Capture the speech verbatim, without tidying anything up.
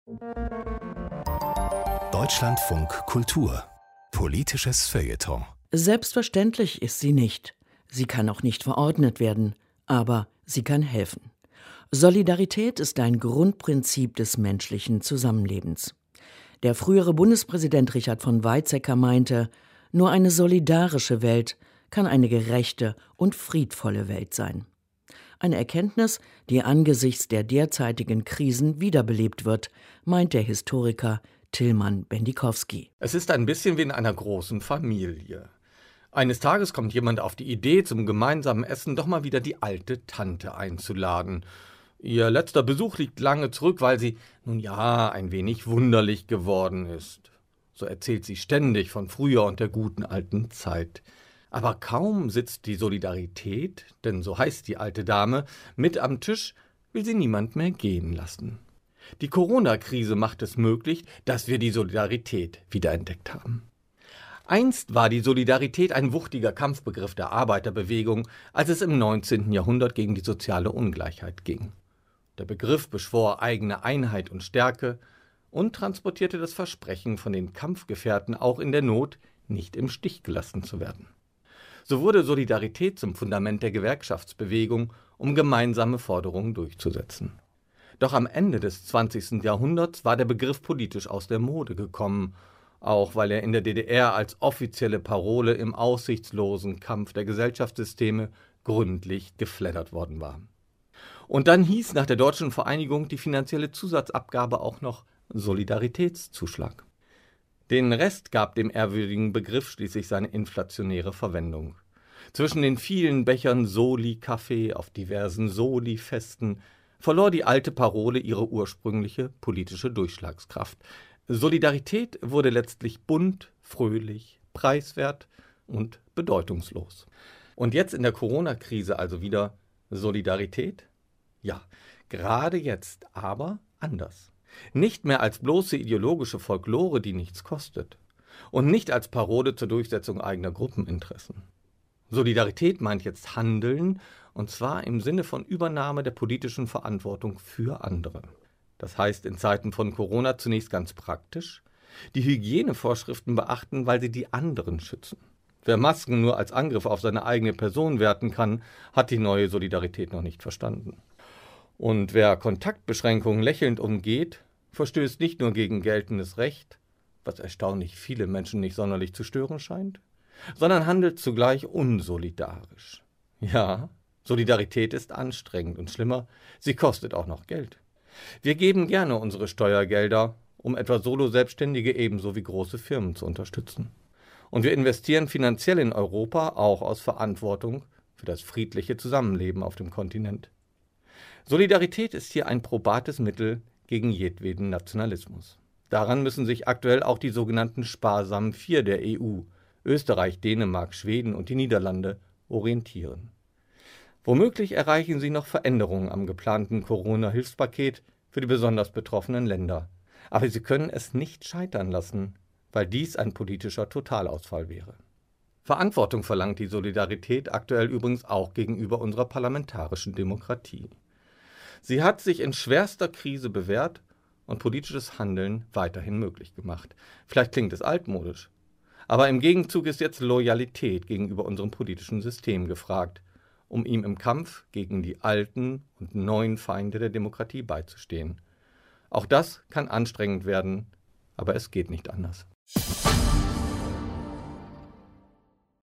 Deutschlandfunk Kultur. Politisches Feuilleton. Selbstverständlich ist sie nicht. Sie kann auch nicht verordnet werden, aber sie kann helfen. Solidarität ist ein Grundprinzip des menschlichen Zusammenlebens. Der frühere Bundespräsident Richard von Weizsäcker meinte, nur eine solidarische Welt kann eine gerechte und friedvolle Welt sein. Eine Erkenntnis, die angesichts der derzeitigen Krisen wiederbelebt wird, meint der Historiker Tilman Bendikowski. Es ist ein bisschen wie in einer großen Familie. Eines Tages kommt jemand auf die Idee, zum gemeinsamen Essen doch mal wieder die alte Tante einzuladen. Ihr letzter Besuch liegt lange zurück, weil sie, nun ja, ein wenig wunderlich geworden ist. So erzählt sie ständig von früher und der guten alten Zeit. Aber kaum sitzt die Solidarität, denn so heißt die alte Dame, mit am Tisch, will sie niemand mehr gehen lassen. Die Corona-Krise macht es möglich, dass wir die Solidarität wiederentdeckt haben. Einst war die Solidarität ein wuchtiger Kampfbegriff der Arbeiterbewegung, als es im neunzehnten Jahrhundert gegen die soziale Ungleichheit ging. Der Begriff beschwor eigene Einheit und Stärke und transportierte das Versprechen, von den Kampfgefährten auch in der Not nicht im Stich gelassen zu werden. So wurde Solidarität zum Fundament der Gewerkschaftsbewegung, um gemeinsame Forderungen durchzusetzen. Doch am Ende des zwanzigsten Jahrhunderts war der Begriff politisch aus der Mode gekommen, auch weil er in der D D R als offizielle Parole im aussichtslosen Kampf der Gesellschaftssysteme gründlich gefleddert worden war. Und dann hieß nach der deutschen Vereinigung die finanzielle Zusatzabgabe auch noch Solidaritätszuschlag. Den Rest gab dem ehrwürdigen Begriff schließlich seine inflationäre Verwendung. Zwischen den vielen Bechern Soli-Kaffee auf diversen Soli-Festen verlor die alte Parole ihre ursprüngliche politische Durchschlagskraft. Solidarität wurde letztlich bunt, fröhlich, preiswert und bedeutungslos. Und jetzt in der Corona-Krise also wieder Solidarität? Ja, gerade jetzt, aber anders. Nicht mehr als bloße ideologische Folklore, die nichts kostet. Und nicht als Parole zur Durchsetzung eigener Gruppeninteressen. Solidarität meint jetzt Handeln, und zwar im Sinne von Übernahme der politischen Verantwortung für andere. Das heißt in Zeiten von Corona zunächst ganz praktisch, die Hygienevorschriften beachten, weil sie die anderen schützen. Wer Masken nur als Angriff auf seine eigene Person werten kann, hat die neue Solidarität noch nicht verstanden. Und wer Kontaktbeschränkungen lächelnd umgeht, verstößt nicht nur gegen geltendes Recht, was erstaunlich viele Menschen nicht sonderlich zu stören scheint, sondern handelt zugleich unsolidarisch. Ja, Solidarität ist anstrengend und schlimmer, sie kostet auch noch Geld. Wir geben gerne unsere Steuergelder, um etwa Solo-Selbstständige ebenso wie große Firmen zu unterstützen. Und wir investieren finanziell in Europa auch aus Verantwortung für das friedliche Zusammenleben auf dem Kontinent. Solidarität ist hier ein probates Mittel gegen jedweden Nationalismus. Daran müssen sich aktuell auch die sogenannten sparsamen Vier der E U, Österreich, Dänemark, Schweden und die Niederlande, orientieren. Womöglich erreichen sie noch Veränderungen am geplanten Corona-Hilfspaket für die besonders betroffenen Länder. Aber sie können es nicht scheitern lassen, weil dies ein politischer Totalausfall wäre. Verantwortung verlangt die Solidarität aktuell übrigens auch gegenüber unserer parlamentarischen Demokratie. Sie hat sich in schwerster Krise bewährt und politisches Handeln weiterhin möglich gemacht. Vielleicht klingt es altmodisch, aber im Gegenzug ist jetzt Loyalität gegenüber unserem politischen System gefragt, um ihm im Kampf gegen die alten und neuen Feinde der Demokratie beizustehen. Auch das kann anstrengend werden, aber es geht nicht anders.